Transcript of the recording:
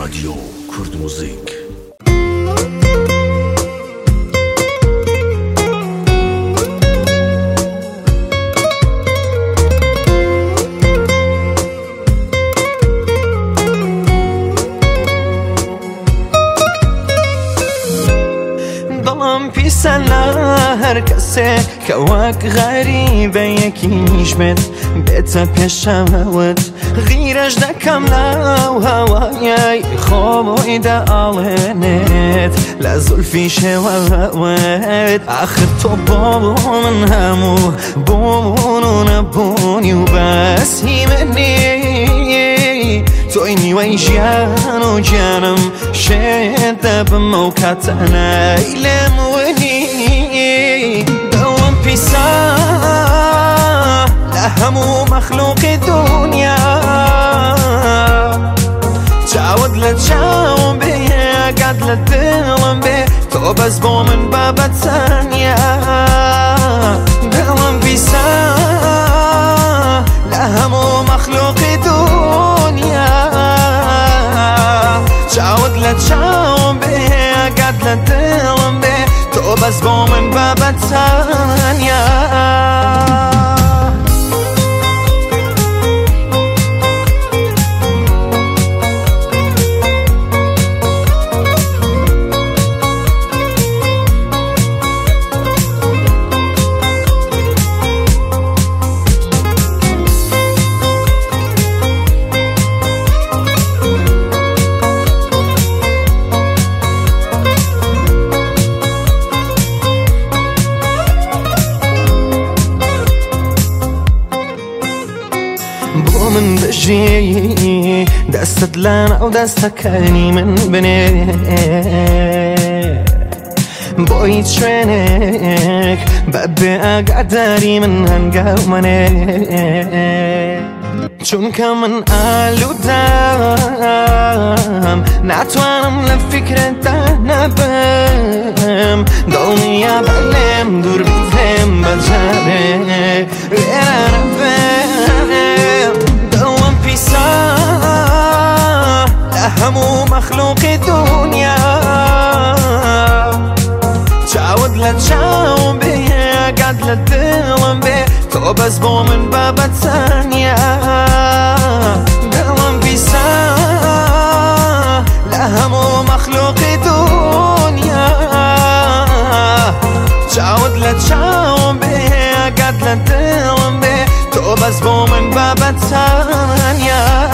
رادیو کرد موزیک. دلم پیسه هر کسی که وک غریبه یکیش بید بیت پیشمت غیرش دکم لو هوایی خوابوی دا آلنت لزلفی شوات آخر تو بابو من همو بونو نبونی و بس هی منی توینی و جانو جانم شده بموکت نیلم ونی دوام پیسا لهمو مخلوق دنیا تعود لتجاوم به قد لدلم به تو بس با من بابت ثانية دوام پیسا لهمو مخلوق دنیا تعود لتجاوم به قد لدلم به تو بس با من بابت ثانية. من بجي دستت لنا ودستك هاني من بني بويت شرينك ببي اقعداري من هنقومني چون كمن قالو دام ناتوانم لفكرة دا نبم دولي يا بعلم دور بتهم بجاري غير نبم دوام پیسا لهمو مخلوق دنیا تعود لتجاوم به قد لدلم به تو بس با من بابت ثانية دوام پیسا لهمو مخلوق دنیا تعود لتجاوم به قد لدلم به تو بس با من بابت ثانية.